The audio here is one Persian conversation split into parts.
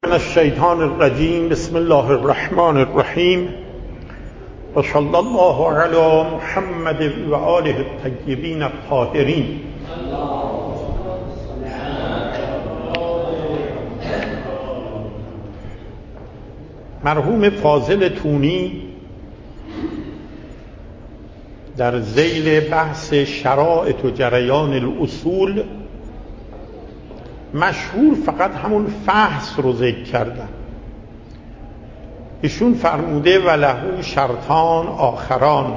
من الشیطان الرجیم. بسم الله الرحمن الرحیم و صلی الله علی محمد و آله الطیبین الطاهرین. مرحوم فاضل تونی در ذیل بحث شرائط و جریان الاصول مشهور فقط همون فحص رو ذکر کردن. ایشون فرموده و له شرطان آخران.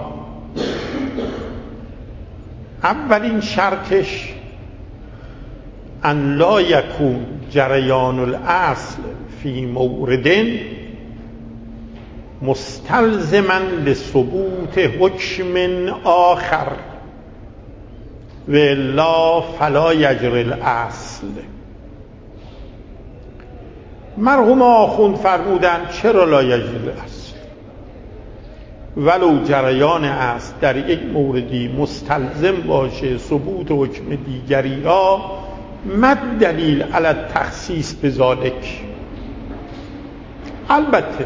اولین شرطش ان لا یکون جریان الاصل فی مورد مستلزما لثبوت حکم آخر و الا فلا یجری الاصل. مرحوم آخوند فرمودن چرا لا یجری الاصل؟ ولو جریان اصل در یک موردی مستلزم باشه ثبوت حکم دیگری را، مد دلیل علی التخصیص بذالک. البته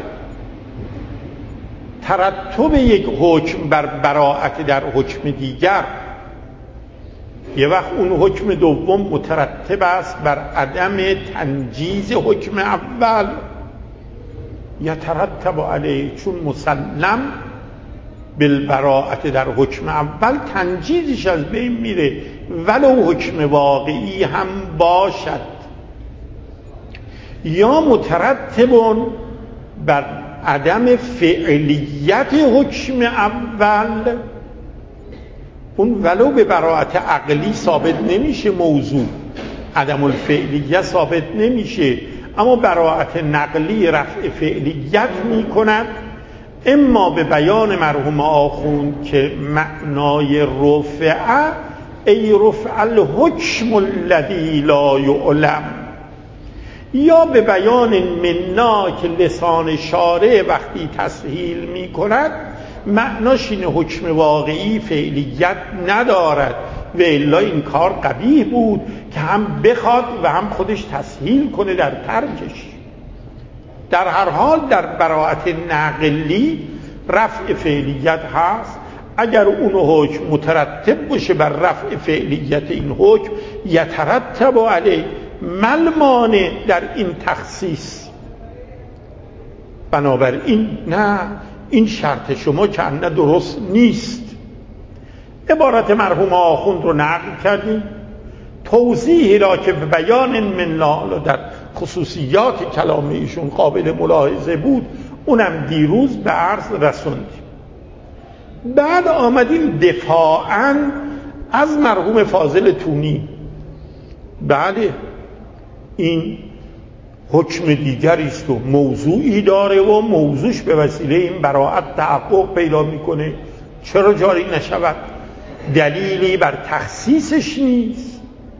ترتب یک حکم بر براءت در حکم دیگر، یه وقت اون حکم دوم مترتب است بر عدم تنجیز حکم اول، یترتب علیه، چون مسلم بالبراءت در حکم اول تنجیزش از بین میره ولو حکم واقعی هم باشد، یا مترتبون بر عدم فعلیت حکم اول. اون ولو به براءت عقلی ثابت نمیشه، موضوع عدم الفعلیت ثابت نمیشه، اما براءت نقلی رفع فعلیت میکند. اما به بیان مرحوم آخوند که معنای رفع ای رفع الحکم الذی لا یعلم، یا به بیان منا که لسان شارع وقتی تسهیل می کند معناش این حکم واقعی فعلیت ندارد و الا این کار قبیح بود که هم بخواد و هم خودش تسهیل کنه در ترکش. در هر حال در براءت نقلی رفع فعلیت هست. اگر اون حکم مترتب باشه بر رفع فعلیت این حکم، یترتب علیه مل مانع در این تخصیص. بنابراین نه، این شرط شما که نه درست نیست. عبارت مرحوم آخوند رو نقل کردیم، توضیحی را که به بیان من در خصوصیات کلام ایشون قابل ملاحظه بود اونم دیروز به عرض رسوندیم. بعد آمدیم دفاعاً از مرحوم فاضل تونی. بله این حکم دیگری است و موضوعی داره و موضوعش به وسیله این براءت تحقق پیدا میکنه، چرا جاری نشود؟ دلیلی بر تخصیصش نیست.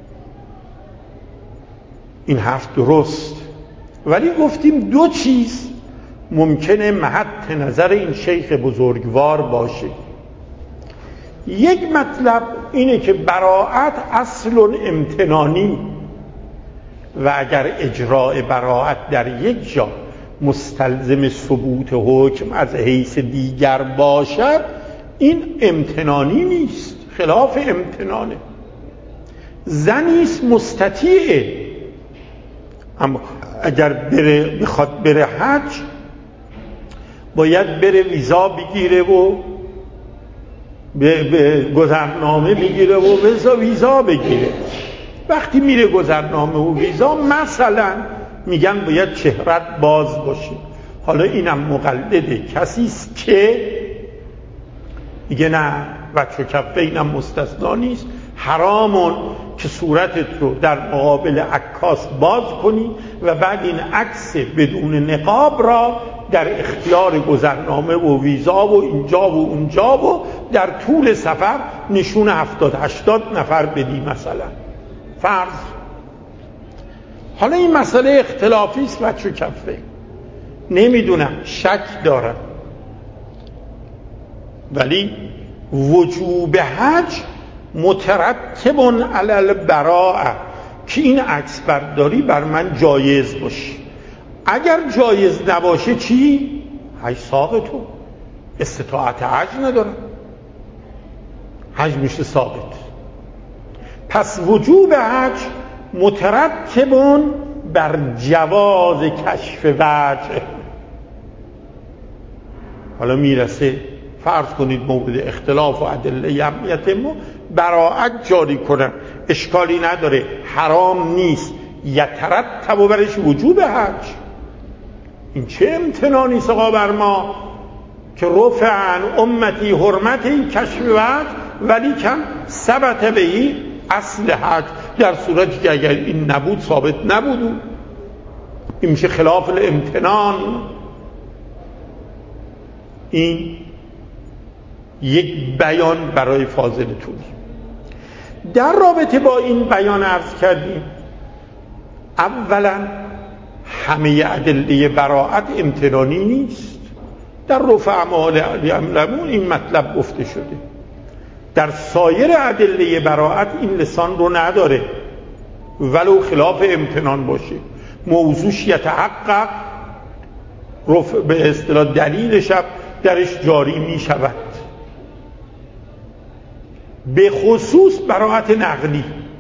این حرف درست، ولی گفتیم دو چیز ممکنه محط نظر این شیخ بزرگوار باشه. یک مطلب اینه که براءت اصل امتنانی و اگر اجراء براءت در یک جا مستلزم ثبوت حکم از حیث دیگر باشد، این امتنانی نیست، خلاف امتنانه. زنیست مستطیعه، اما اگر بخواد بره حج باید بره ویزا بگیره و به گذرنامه بگیره و ویزا بگیره. وقتی میره گذرنامه و ویزا مثلا میگن باید چهرت باز باشه. حالا اینم مقلده کسیست که میگه نه وجه کفه اینم مستثنا نیست، حرامون که صورتت رو در مقابل عکاس باز کنی و بعد این عکس بدون نقاب را در اختیار گذرنامه و ویزا و اینجا و اونجا و در طول سفر نشون 70-80 نفر بدی مثلا فرض. حالا این مسئله اختلافی است، وجه کفه نمیدونم، شک دارم، ولی وجوب حج مترتب علی البراءه، که این عکس برداری بر من جایز باشه. اگر جایز نباشه چی؟ حج ساقطو، استطاعت حج ندارن، حج میشه ثابت. پس وجوب حج مترتب بر جواز کشف وجه. حالا میرسه فرض کنید مورد اختلاف و ادله امنیت ما براءت جاری کنن، اشکالی نداره، حرام نیست، یترتب برش وجوب حج. این چه امتنانی سقا بر ما که رفع عن امتی حرمتی کشف وجه ولی کم ثبت بهی اصل حج، در صورتی که اگر این نبود ثابت نبود، این میشه خلاف الامتنان. این یک بیان برای فاضل طولی. در رابطه با این بیان عرض کردیم اولا همه ادله براءت امتنانی نیست. در رفع اعمال یعلمون این مطلب گفته شده، در سایر ادله براءت این لسان رو نداره ولو خلاف امتنان باشه، موضوعش یتحقق رفع به اصطلاح دلیلش درش جاری می شود. به خصوص براءت نقلی،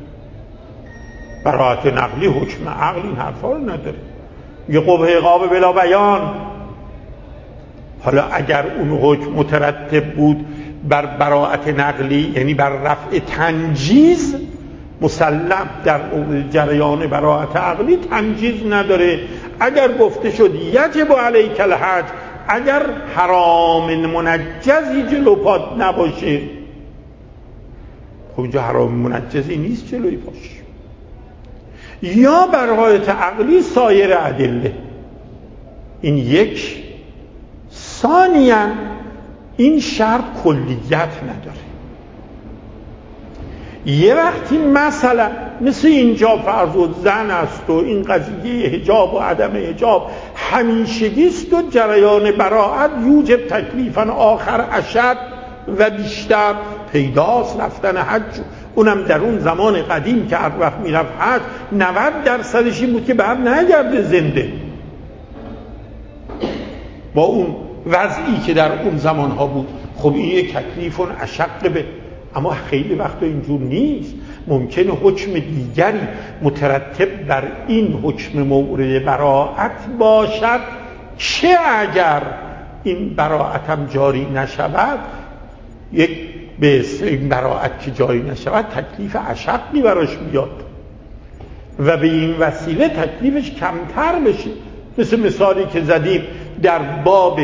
براءت نقلی حکم عقل این حرفا رو نداره، یه قبح عقاب بلا بیان. حالا اگر اون حکم مترتب بود بر براءت نقلی یعنی بر رفع تنجیز، مسلم در جریان براءت عقلی تنجیز نداره. اگر گفته شد یجب علیک الحج، اگر حرام منجزی جلو پات نباشه، خب اینجا حرام منجزی نیست جلوی پاش. یا براءت عقلی سایر ادله، این یک. ثانیاً این شرط کلیت نداره. یه وقتی مثلا مثل اینجا فرض و زن است و این قضیه حجاب و عدم حجاب همیشگیست و جریان براءت یوجب تکلیفاً آخر اشد و بیشتر پیداست. رفتن حج اونم در اون زمان قدیم که هر وقت میرفت حج 90% این بود که بر نگرده زنده، با اون وضعی که در اون زمان ها بود. خب این یک تکلیف اشق به، اما خیلی وقت اینجور نیست. ممکنه حکم دیگری مترتب بر این حکم مورد براءت باشد چه اگر این براءت هم جاری نشود، یک به این براءت که جاری نشود تکلیف اشقی براش بیاد و به این وسیله تکلیفش کمتر بشه. مثل مثالی که زدیم در باب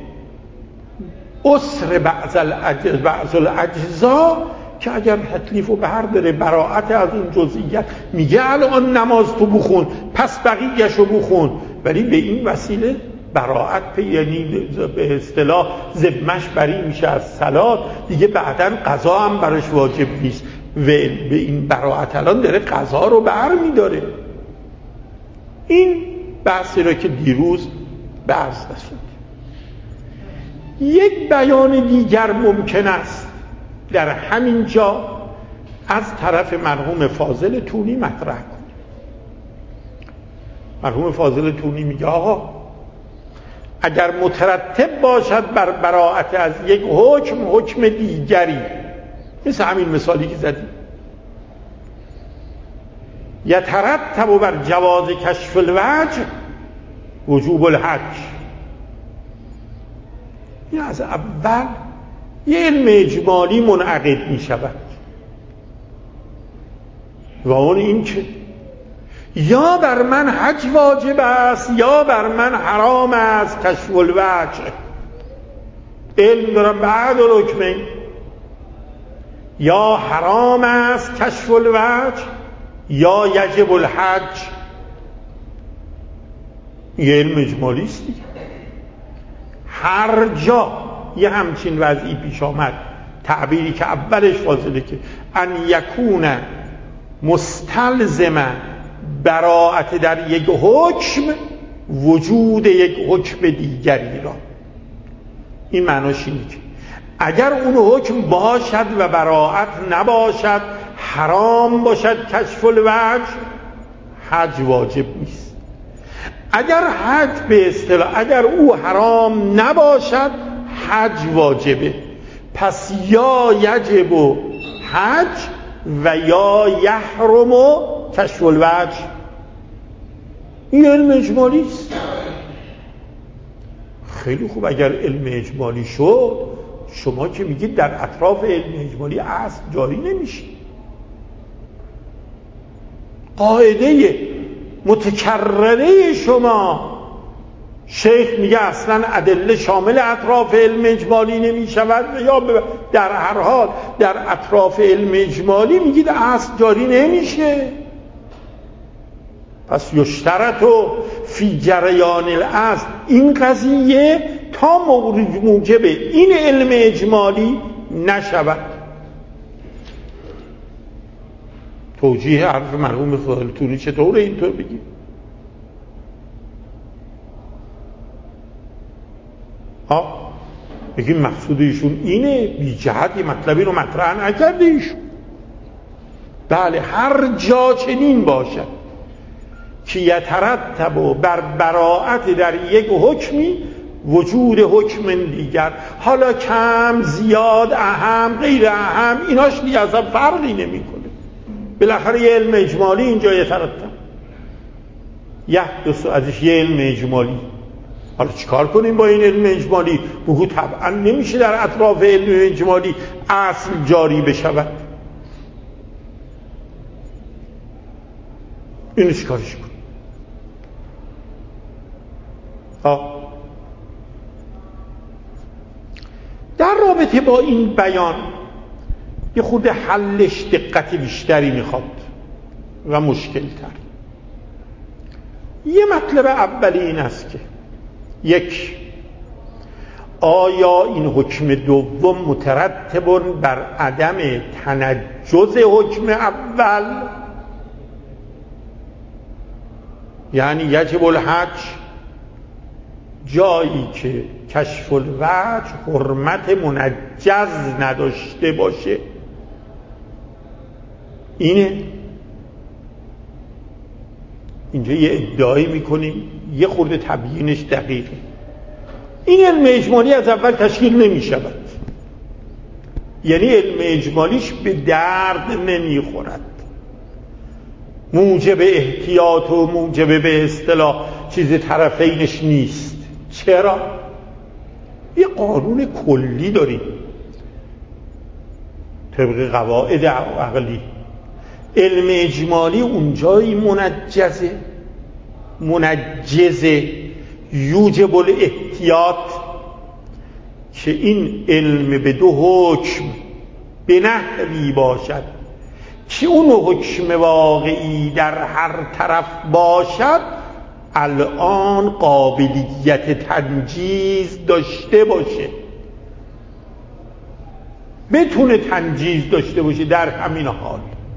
اسر بعض الاجزا که اگر تکلیف و بهر داره براءت از اون جزئیات، میگه الان نماز تو بخون پس بقیه‌اش رو بخون، ولی به این وسیله براءت یعنی به اصطلاح ذمه‌اش بری میشه از صلات دیگه، بعداً قضا هم براش واجب نیست و به این براءت الان داره قضا رو بر میداره. این بحثی رو که دیروز بحث رسوند. یک بیان دیگر ممکن است در همین جا از طرف مرحوم فاضل تونی مطرح کنه. مرحوم فاضل تونی میگه آقا اگر مترتب باشد بر براءت از یک حکم دیگری، مثل همین مثالی که زدیم، یترتب بر جواز کشف الوجه وجوب الحج، این از اول یه علم اجمالی منعقد می شود و اون این که یا بر من حج واجب است یا بر من حرام است کشف الوجه. علم دارم بعد الحکمین، یا حرام است کشف الوجه یا یجب الحج. یه علم اجمالی است دیگه. هر جا یه همچین وضعی پیش آمد، تعبیری که اولش فاضله که ان یکون مستلزم براءت در یک حکم وجود یک حکم دیگری را، این معناش اینه که اگر اون حکم باشد و براءت نباشد، حرام باشد کشف الوجه، حج واجب نیست. اگر حج به اصطلاح اگر او حرام نباشد حج واجبه، پس یا یجب حج و یا یحرم کشف الوجه. این علم اجمالی است. خیلی خوب، اگر علم اجمالی شد، شما که میگید در اطراف علم اجمالی اصل جاری نمیشه. قاعده متکرره شما، شیخ میگه اصلا ادله شامل اطراف علم اجمالی نمیشود، یا در هر حال در اطراف علم اجمالی میگید اصل جاری نمیشه. پس یشترط فی جریان الاصل، این قضیه تا موجب این علم اجمالی نشود. توجیه حرف مرحوم خالتونی چطوره اینطور بگیم؟ بگیم مقصود ایشون اینه، بی جهت مطلبی رو مطرح نکرده ایشون. بله، هر جا چنین باشد که یترتب بر براءت در یک حکمی وجود حکم دیگر، حالا کم زیاد اهم غیر اهم، ایناش دیگه اصلا فرقی نمیکنه. بالاخره یه علم اجمالی اینجا یترتب، یحدث ازش یه علم اجمالی. حالا چیکار کنیم با این علم اجمالی؟ بگو طبعا نمیشه در اطراف علم اجمالی اصل جاری بشود. اینو چیکارش کنیم؟ در رابطه با این بیان یه خود حلش دقت بیشتری میخواد و مشکل تر. یه مطلب اولی این است که یک، آیا این حکم دوم مترتب بر عدم تنجز حکم اول؟ یعنی یجب الحج جایی که کشف الوجه حرمت منجز نداشته باشه، اینه. اینجا یه ادعایی میکنیم، یه خورده تبیینش دقیقه. این علم اجمالی از اول تشکیل نمی شود، یعنی علم اجمالیش به درد نمی خورد، موجب احتیاط و موجب به اصطلاح چیز طرفینش نیست. چرا؟ یه قانون کلی داریم طبق قواعد عقلی. علم اجمالی اونجایی منجزه یوجب الاحتیاط که این علم به دو حکم به نحوی باشد که اون حکم واقعی در هر طرف باشد الان قابلیت تنجیز داشته باشه، بتونه تنجیز داشته باشه در همین حال.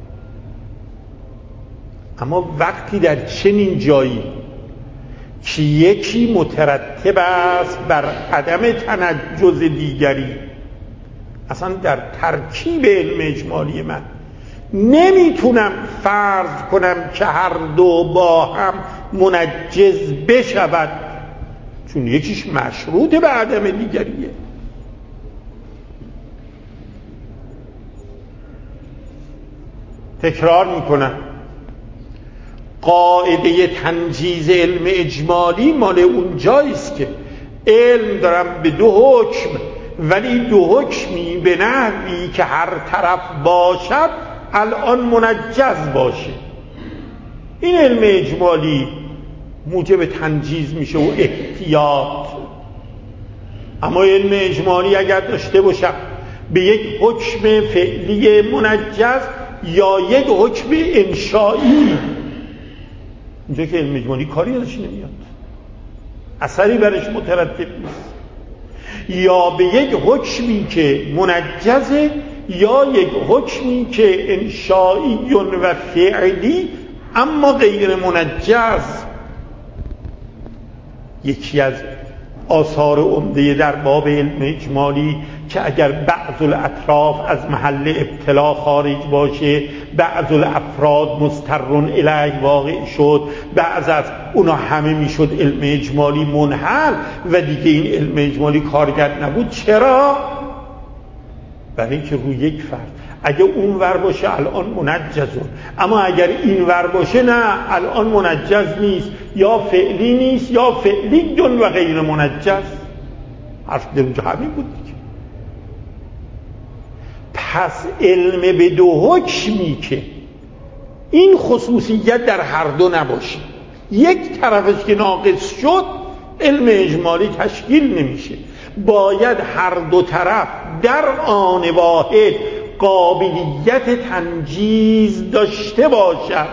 اما وقتی در چنین جایی که یکی مترتب است بر عدم تنجز دیگری، اصلا در ترکیب علم اجمالی من نمیتونم فرض کنم که هر دو با هم منجز بشود، چون یکیش مشروط به عدم دیگریه. تکرار میکنم، قاعده تنجیز علم اجمالی مال اون جاییست که علم دارم به دو حکم، ولی دو حکمی به نحوی که هر طرف باشد الان منجز باشه. این علم اجمالی موجب تنجیز میشه و احتیاط. اما علم اجمالی اگر داشته باشم به یک حکم فعلی منجز یا یک حکم انشایی، اینجا که علم اجمالی کاری ازش نمیاد، اثری برش مترتب نیست. یا به یک حکمی که منجزه یا یک حکمی که انشایی و فعلی اما غیر منجز. یکی از آثار عمده در باب علم اجمالی که اگر بعض الاطراف از محل ابتلا خارج باشه بعض الافراد مسترون الیه واقع شد، بعض از اونا همه میشد علم اجمالی منحل و دیگه این علم اجمالی کارگر نبود. چرا؟ برای اینکه روی یک فرد اگه اون ور باشه الان منجزون، اما اگر این ور باشه نه، الان منجز نیست، یا فعلی نیست یا فعلی دون و غیر منجز. حرف در اونجا همین بود دیگه. پس علم به دو حکمی که این خصوصیت در هر دو نباشه، یک طرفش که ناقص شد علم اجمالی تشکیل نمیشه. باید هر دو طرف در آن واحد قابلیت تنجیز داشته باشد.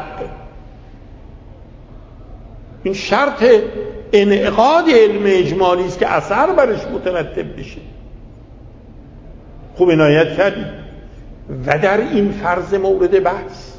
این شرط انعقاد علم اجمالی است که اثر برش مترتب بشه. خوب عنایت کردید. و در این فرض مورد بحث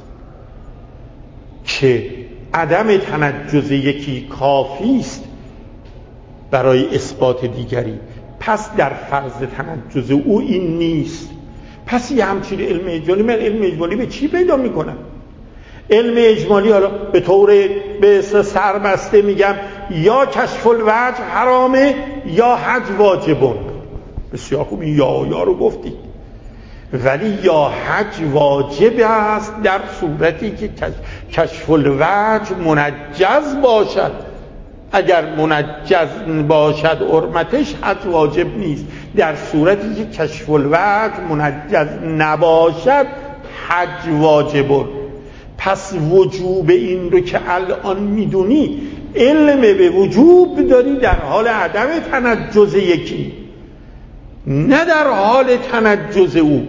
که عدم تنجز یکی کافی است برای اثبات دیگری، پس در فرض تنجز او این نیست. پس یه همچین علم اجمالی، من علم اجمالی به چی پیدا میکنم؟ علم اجمالی حالا به طور به سربسته میگم یا کشف الوجه حرامه یا حج واجبون. بسیار خوب، این یا رو گفتید. ولی یا حج واجب است در صورتی که کشف الوجه منجز باشد. اگر منجز باشد حرمتش حج واجب نیست. در صورتی که کشف الوجه منجز نباشد حج واجبه. پس وجوب این رو که الان میدونی، علم به وجوب داری در حال عدم تنجز یکی، نه در حال تنجز او.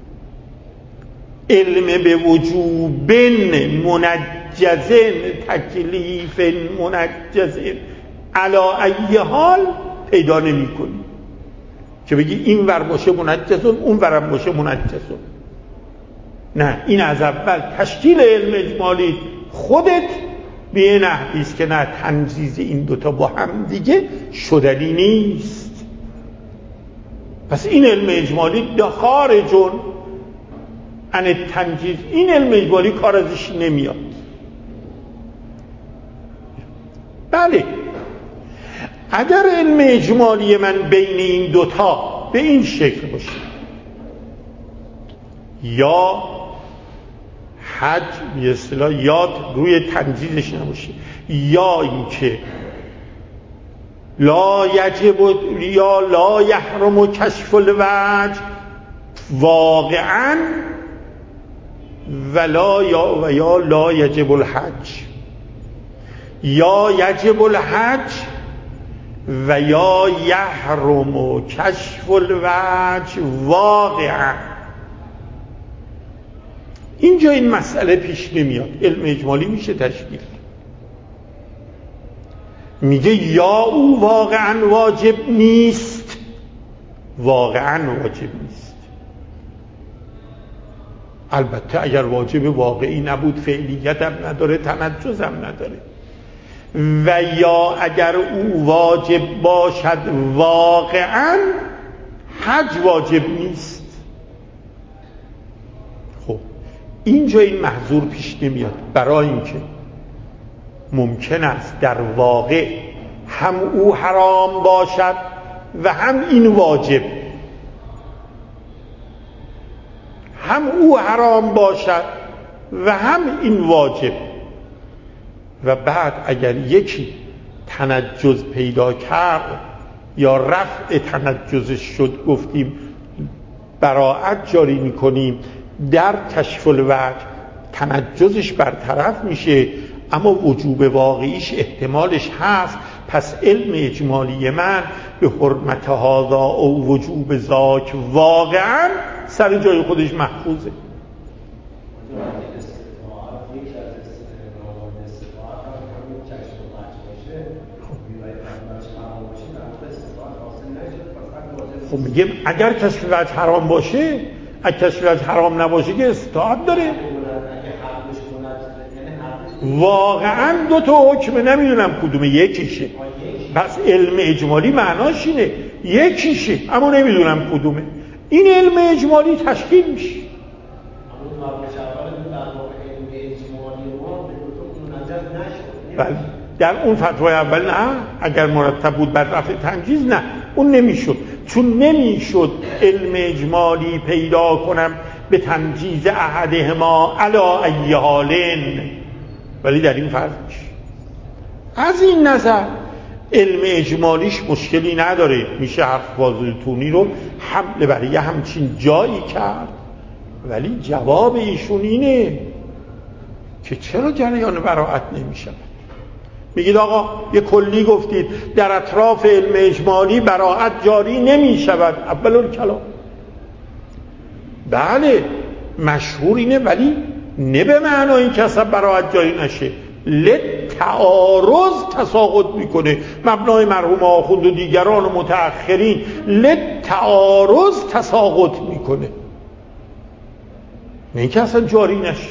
علم به وجوب منجزن تکلیف منجزن علا ای حال پیدا نمی کنی که بگی این ور باشه منجزن اون ورم باشه منجزن. نه، این از اول تشکیل علم اجمالی خودت به نحوی است که نه، تنجیز این دوتا با هم دیگه شدنی نیست. پس این علم اجمالی خارجون عن تنجیز، این علم اجمالی کار ازش نمیاد. بله، اگر علم اجمالی من بین این دوتا به این شکل باشه، یا حج به اصطلاح یاد روی تنجیزش نباشه، یا اینکه لا یجب یا لا یحرم کشف الوجه واقعا یا لا یجب الحج، یا یجب الحج و یا یحرم کشف الوجه واقعا. اینجا این مسئله پیش نمیاد. علم اجمالی میشه تشکیل، میگه یا او واقعا واجب نیست، واقعا واجب نیست. البته اگر واجب واقعی نبود فعلیت هم نداره، تنجز هم نداره. و یا اگر او واجب باشد واقعا حج واجب نیست. خب اینجا این محظور پیش نمیاد، برای اینکه ممکن است در واقع هم او حرام باشد و هم این واجب، هم او حرام باشد و هم این واجب. و بعد اگر یکی تنجز پیدا کرد یا رفع تنجزش شد، گفتیم براءت جاری میکنیم، در کشف الوجه تنجزش برطرف میشه، اما وجوب واقعیش احتمالش هست. پس علم اجمالی من به حرمت هذا او وجوب ذاک واقعا سر جای خودش محفوظه. خب میگم اگر کشف الوجه حرام باشه، اگر کشف الوجه حرام نباشه که استطاعت داره. واقعا دو تا حکم نمیدونم کدومه، یکیشه. بس علم اجمالی معناش اینه یکیشه، اما نمیدونم کدومه. این علم اجمالی تشکیل میشه. بله در اون فتوای اول نه، اگر مرتب بود بر رفع تنجیز نه، اون نمیشد، چون نمیشد علم اجمالی پیدا کنم به تنجیز احدهما علا ای حالن، ولی در این فرض میشه. از این نظر علم اجمالیش مشکلی نداره، میشه حرف فاضل تونی رو حمله برای همچین جایی کرد، ولی جواب ایشون اینه که چرا جریان براءت نمیشه. میگید آقا یه کلی گفتید در اطراف علم اجمالی براءت جاری نمیشود، اول الکلام بله مشهور اینه، ولی نه به معنای این که اصلا براءت جاری نشه، لتعارض تساقط میکنه. مبنای مرحوم آخوند و دیگران و متأخرین لتعارض تساقط میکنه، نه اینکه اصلا جاری نشه.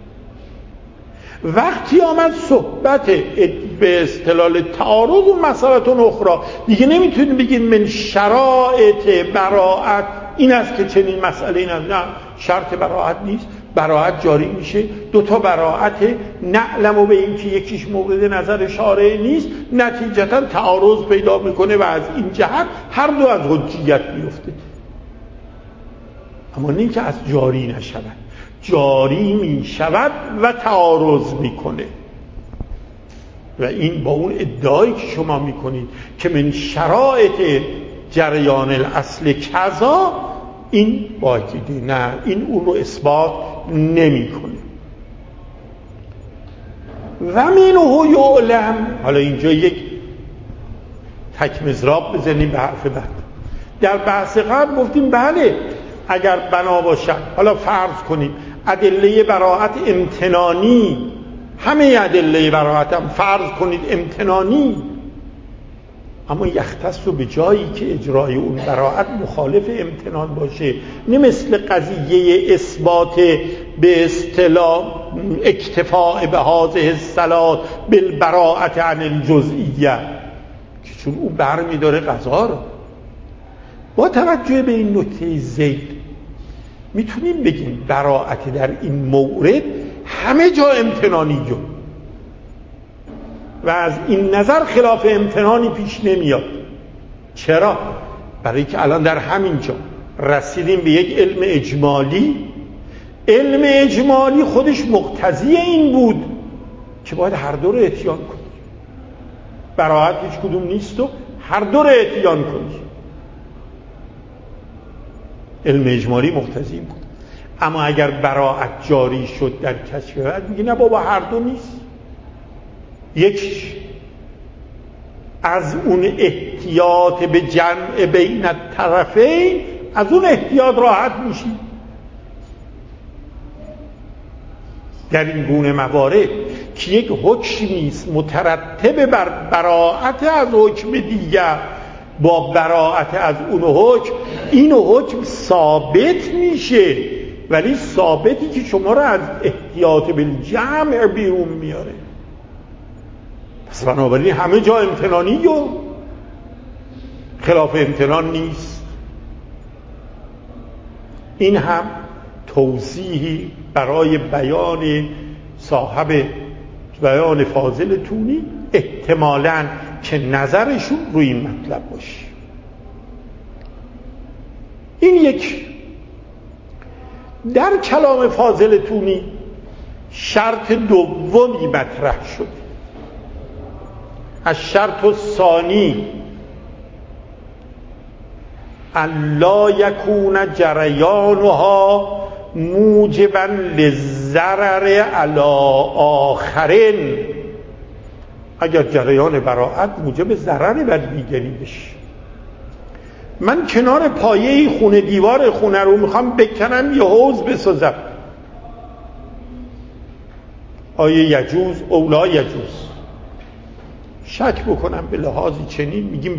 وقتی آمد صحبت به اصطلاح تعارض و مسئلتون اخرى، دیگه نمیتونید بگید من شرایط براءت این است که چنین مسئله این است. نه، شرط براءت نیست، براءت جاری میشه. دوتا براءت نعلم و به این که یکیش مورد نظر شارع نیست، نتیجتا تعارض پیدا میکنه و از این جهت هر دو از حجیت میفته. اما نه که از جاری نشود، جاری می شود و تعارض میکنه. و این با اون ادعایی که شما میکنید که من شرایط جریان الاصل کذا، این باقیده، نه این اون رو اثبات نمیکنه. و منه یعلم، حالا اینجا یک تک مضراب بزنیم به حرف بعد. در بحث قبل گفتیم بله اگر بنا باشد، حالا فرض کنیم ادله براءت امتنانی، همه ادله براءت هم فرض کنید امتنانی، اما یختص به جایی که اجرای اون براءت مخالف امتنان باشه، نه مثل قضیه اثبات به اصطلاح اکتفاء به هذه الصلات بالبراءت عن الجزئیه، که چون او برمی داره قضا رو. با توجه به این نکته زید میتونیم بگیم براءت در این مورد همه جا امتنانی جو، و از این نظر خلاف امتنانی پیش نمیاد. چرا؟ برای که الان در همین جا رسیدیم به یک علم اجمالی. علم اجمالی خودش مقتضی این بود که باید هر دو رو اتیان کنی، براءت هیچ کدوم نیست و هر دو رو اتیان کنی. علم اجمالی مقتضی بود. اما اگر براءت جاری شد در کشف بعد، میگه نه بابا هر دو نیست، یک از اون احتیاط به جمع بین الطرفین، از اون احتیاط راحت میشی. در این گونه موارد که یک حکمی است مترتب بر براءت از حکم دیگر، با براءت از اون حکم این حکم ثابت میشه، ولی ثابتی که شما را از احتیاط بالجمع بیرون میاره. پس بنابراین همه جا امتنانی و خلاف امتنان نیست. این هم توضیحی برای بیان صاحب بیان فاضل تونی، احتمالاً که نظرشون روی این مطلب باشه. این یک در کلام فاضل تونی شرط دومی مطرح شد، از شرط الثانی الا یکون جریانها موجبا للضرر علی آخرین، اگر جریان براءت موجب ضرر بر دیگری بشه. من کنار پایه خونه دیوار خونه رو میخوام بکنم یه حوض بسازم، آیا یجوز او لا یجوز؟ شک بکنم به لحاظی چنین، میگیم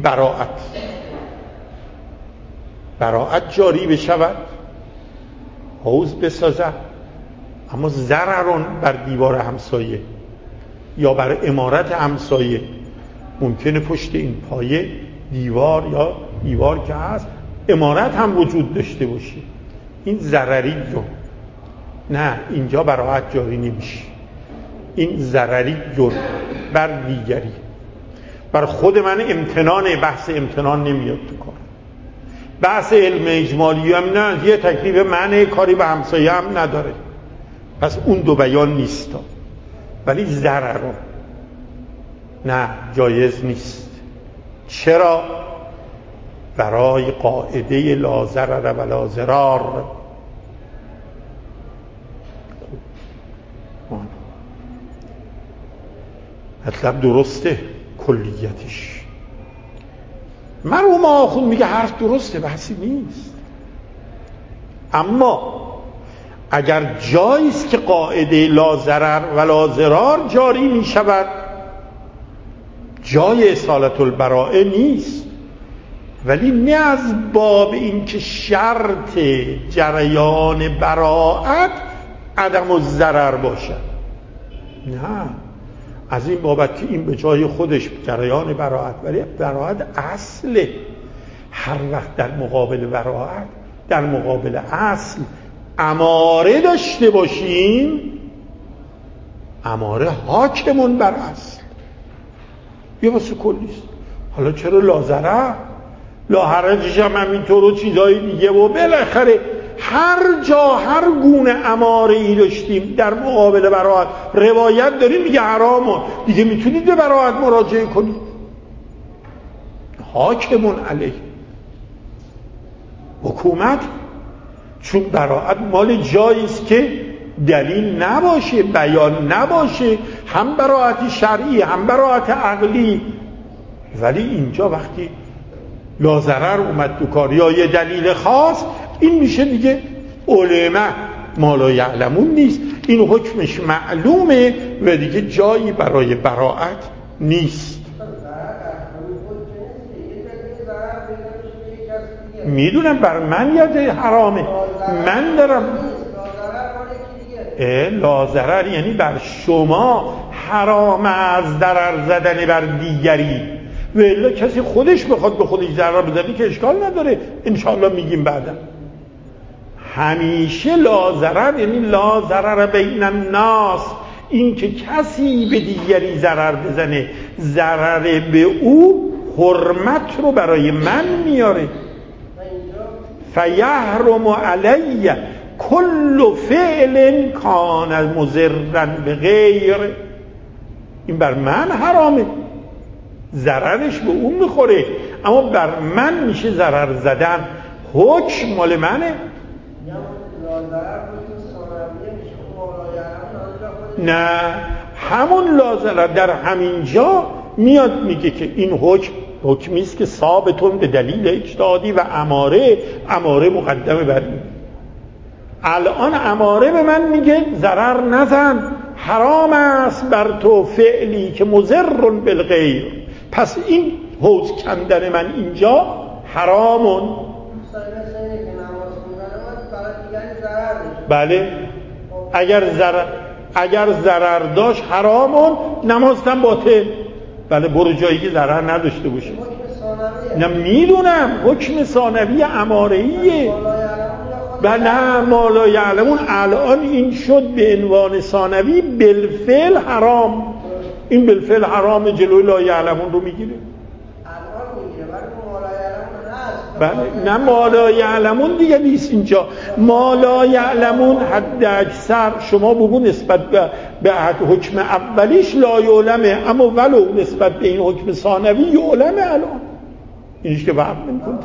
براءت جاری بشود، حوض بسازم، اما ضررون بر دیوار همسایه یا بر عمارت همسایه، ممکنه پشت این پایه دیوار یا دیوار که هست عمارت هم وجود داشته باشه، این ضرری جو. نه، اینجا براءت جاری نمیشه. این ضرری بر دیگری. بر خود من امتنان، بحث امتنان نمیاد تو کار. بحث علم اجمالی هم نه، یه تکلیف منه، کاری به همسایه هم نداره، پس اون دو بیان نیست. ولی ضرر نه، جایز نیست. چرا؟ برای قاعده لا ضرر ولا ضرار. مطلب درسته کلیتش. مرحوم آخوند میگه حرف درسته، بحثی نیست. اما اگر جاییست که قاعده لا ضرر ولا ضرار جاری میشود، جای اصالت البراءه نیست. ولی نه از باب این که شرط جریان براءت عدم الضرر باشد، نه، از این بابت که این به جای خودش جریان براءت، ولی براءت اصله. هر وقت در مقابل براءت، در مقابل اصل اماره داشته باشیم، اماره حاکمون بر اصل. یه واسه کلیست. حالا چرا لا ضرر؟ لا حرجش هم همینطور و چیزای دیگه. و بالاخره هر جا هر گونه اماره ای داشتیم در مقابل براءت، روایت داریم میگه حرامه، دیگه میتونید به براءت مراجعه کنید. حاکمون علیه حکومت، چون براءت مال جاییست که دلیل نباشه، بیان نباشه، هم براءت شرعی هم براءت عقلی. ولی اینجا وقتی لا ضرر اومد تو کار یا یه دلیل خاص، این میشه دیگه علماء ما لا یعلمون نیست، این حکمش معلومه و دیگه جایی برای براءت نیست. میدونم بر من یاد حرامه، من دارم لا ضرر یعنی بر شما حرام از ضرر زدن بر دیگری. و الا کسی خودش بخواد به خودش ضرر بزنه که اشکال نداره، انشاءالله میگیم بعدا. همیشه لا ضرر یعنی لا ضرر بین الناس، این که کسی به دیگری ضرر بزنه، ضرر به او حرمت رو برای من میاره. فیحرم علی کل فعل کان مضرا بغیر، این بر من حرامه، ضررش به اون میخوره، اما بر من میشه ضرر زدن. حکم مال منه. نه، همون لا ضرر در همین جا میاد میگه که این حکمیست که ثابتون به دلیل اجتهادی و اماره مقدمه بر این. الان اماره به من میگه ضرر نزن، حرام است بر تو فعلی که مضر بالغیر، پس این حوض کندن من اینجا حرامون. بله، اگر ضرر داشت حرامون، نمازتن باطل. بله، برو جایی که ضرر نداشته باشه. نه میدونم حکم ثانوی امارهیه. بله، ما لا یعلمون الان این شد به عنوان ثانوی بالفعل حرام. این بالفعل حرام، جلوی لا یعلمون رو میگیره. بله، نه ما لا یعلمون دیگه نیست اینجا. ما لا یعلمون حد اکثر شما بگو نسبت به حکم اولیش لا یعلمه، اما ولو نسبت به این حکم ثانوی یعلمه. الان اینش که وهم نمی‌کنه.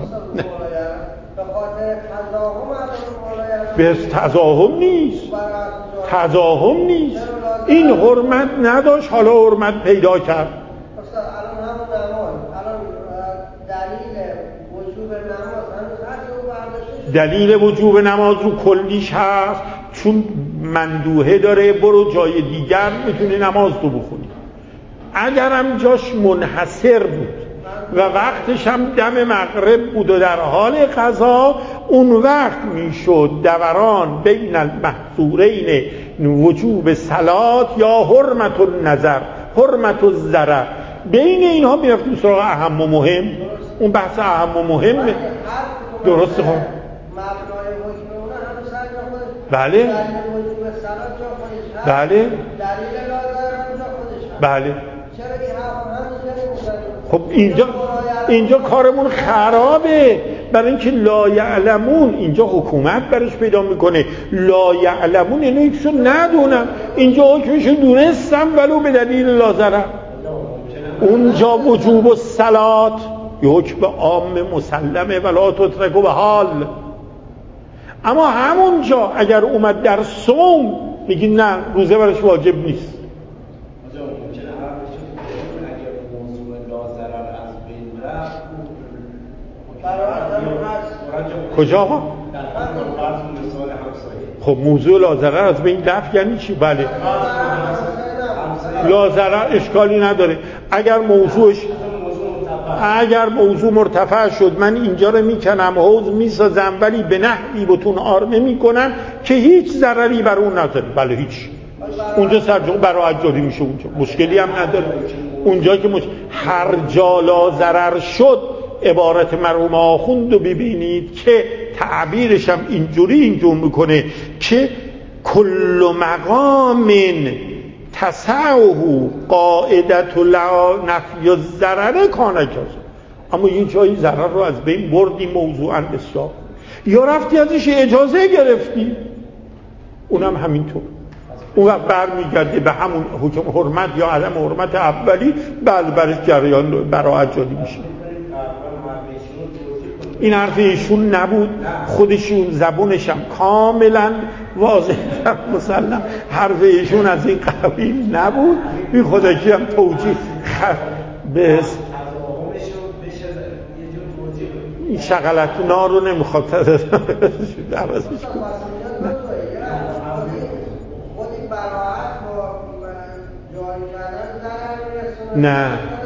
به تضاهم نیست. این حرمت نداشت، حالا حرمت پیدا کرد. دلیل وجوب نماز رو کلیش هست، چون مندوحه داره، برو جای دیگر میتونی نماز رو بخونی. اگرم جاش منحصر بود و وقتش هم دم مغرب بود و در حال قضا، اون وقت میشد دوران بین المحظورین وجوب صلات یا حرمت النظر، حرمت الضرر، بین اینها میرفتیم سراغ اهم و مهم. اون بحث اهم و مهمه. درسته خب؟ بله بله بله. خب اینجا کارمون خرابه، برای اینکه لا یعلمون اینجا حکومت برش پیدا میکنه. لا یعلمون اینو یکشو ندونم، اینجا حکمشو دونستم ولو به دلیل لا ضرر. اونجا وجوب الصلات یه حکم عام مسلمه ولا تترکو به حال. اما همونجا اگر اومد در صوم میگی نه روزه برش واجب نیست. کجا؟ خب موضوع لا ضرر از بین رفت یعنی چی؟ بله لا ضرر اشکالی نداره. اگر موضوع مرتفع شد من اینجا رو میکنم حوض میسازم ولی به نحوی بتون آر نمیکنم که هیچ ضرری بر اون نداره، بله هیچ، اونجا سرجون براحت جاری میشه، اونجا مشکلی هم نداره. اونجا که هر جا لا ضرر شد، عبارت مرحوم آخوند رو ببینید که تعبیرش هم اینجوری میکنه که کل مقام تسعه قاعدت لا نفی الضرر کانه کذا. اما یه جایی ضرر رو از بین بردی موضوعا بسیار، یا رفتی ازش اجازه گرفتی، اونم همینطور. اون وقت برمیگرده به همون حکم حرمت یا عدم حرمت اولی، بله برش جریان براحت جاری میشه. این حرف ایشون نبود، خودشون زبونشم کاملا واضح مسلم حرف ایشون از این قبیل نبود. بی خودشی هم توجیه به این شغلتونا رو نمیخواد درازش کن. نه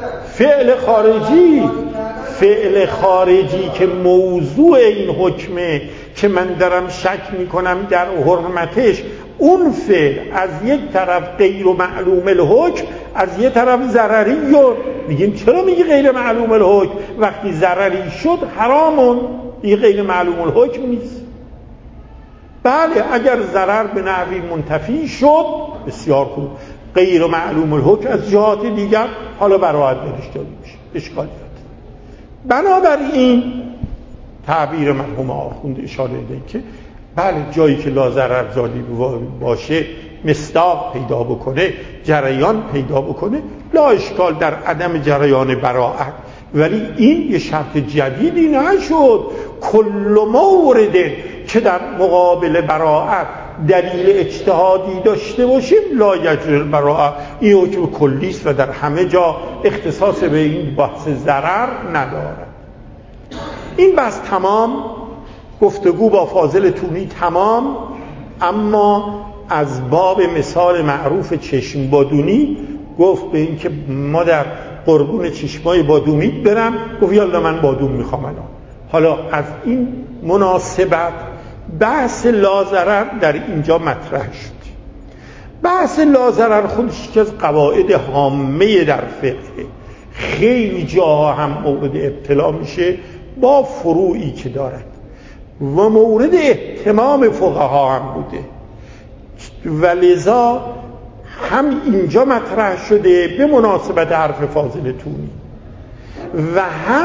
فعل خارجی که موضوع این حکمه که من دارم شک میکنم در حرمتش، اون فعل از یک طرف غیر معلوم الحکم، از یک طرف ضرری. میگیم چرا میگی غیر معلوم الحکم؟ وقتی ضرری شد حرامون، این غیر معلوم الحکم نیست. بله اگر ضرر به نحوی منتفی شد بسیار خوب، غیر معلوم الحکم از جهات دیگر حالا براحت برش جاری میشه، اشکالی نداره. بنابراین تعبیر مرحوم آخوند اشاره ده که بله جایی که لا ضرر جاری باشه، مصداق پیدا بکنه، جریان پیدا بکنه، لا اشکال در عدم جریان براءت. ولی این یه شرط جدیدی نشد. کل مورد که در مقابل براءت دلیل اجتهادی داشته باشیم لا یجری البراءه، این حکم کلی است و در همه جا اختصاص به این بحث ضرر ندارد. این بس تمام، گفتگو با فاضل تونی تمام. اما از باب مثال معروف چشم بادونی گفت به این که ما در قربون چشمای بادونی برم، گفت یالا من بادون میخوام الان. حالا از این مناسبت بحث لا ضرر در اینجا مطرح شد. بحث لا ضرر خودش که از قواعد هامه در فقه، خیلی جاها هم مورد ابتلا میشه با فروعی که دارد و مورد اهتمام فقها هم بوده و لذا هم اینجا مطرح شده به مناسبت حرف فاضل تونی و هم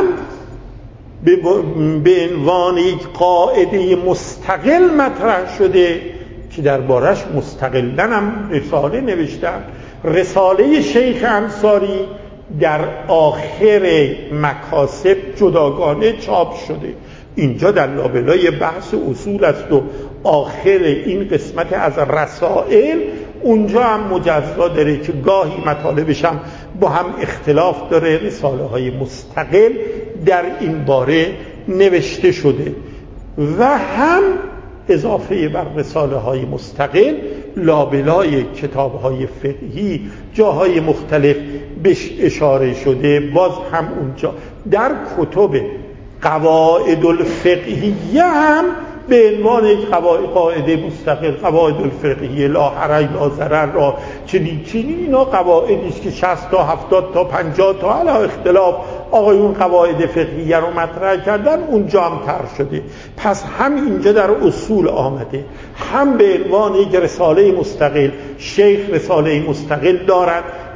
به عنوان یک قاعده مستقل مطرح شده که دربارش مستقلاً هم رساله نوشتن. رساله شیخ انصاری در آخر مکاسب جداگانه چاپ شده. اینجا در لابلای بحث اصول است و آخر این قسمت از رسائل اونجا هم مجزا داره که گاهی مطالبش هم با هم اختلاف داره. رساله های مستقل در این باره نوشته شده و هم اضافه بر رساله های مستقل لابلای کتاب های فقهی جاهای مختلف بهش اشاره شده. باز هم اونجا در کتب قواعد الفقهیه هم به عنوان یک قاعده مستقل، قواعد الفقهیه لا حرج لا ضرر را چنین اینا قواعدی است که 60 تا 70 تا 50 تا علا اختلاف آقایون قواعد فقهیه رو مطرح کردن، اونجا هم طرح شده. پس هم اینجا در اصول آمده، هم به عنوان یک رساله مستقل، شیخ رساله مستقل دارد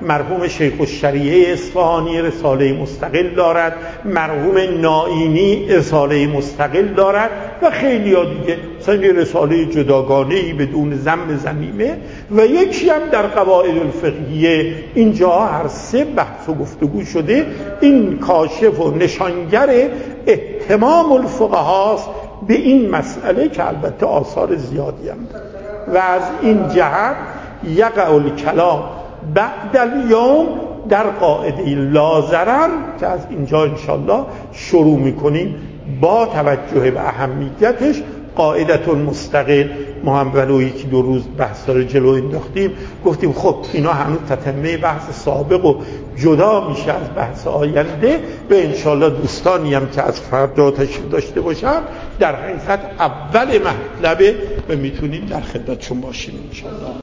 مرحوم شیخ الشریعه اصفهانی رساله مستقل دارد، مرحوم نائینی رساله مستقل دارد و خیلی ها دیگه، مثلا یه رساله جداگانه‌ای بدون ذم ذمیمه و یکی هم در قواعد الفقهیه. اینجا هر سه بحث و گفتگو شده. این کاشف و نشانگر اهتمام الفقهاست به این مسئله که البته آثار زیادی هم داره و از این جهت یقع الکلام بعد الیوم در قاعده لا ضرر که از اینجا انشالله شروع میکنیم با توجه به اهمیتش. قاعدت مستقل ما هم ولو یکی دو روز بحث رو جلو انداختیم، گفتیم خب اینا هنوز تتمه بحث سابق و جدا میشه از بحث آینده و انشالله دوستانی هم که از فردا تشریف داشته باشن در حقیقت اول مطلبه و میتونیم در خدمتشون باشیم انشالله.